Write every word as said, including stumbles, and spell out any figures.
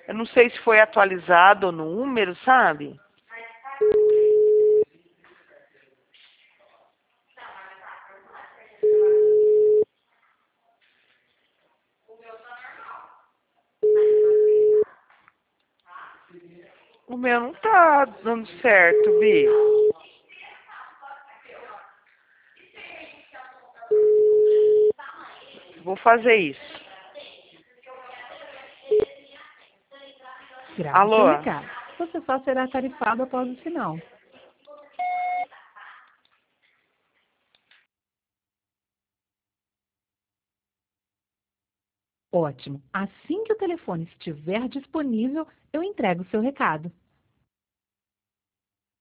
Eu não sei se foi atualizado o número, sabe? O meu não tá dando certo, Bi. Vou fazer isso. Grave seu Alô? recado. Você só será tarifado após o sinal. Ótimo. Assim que o telefone estiver disponível, eu entrego o seu recado.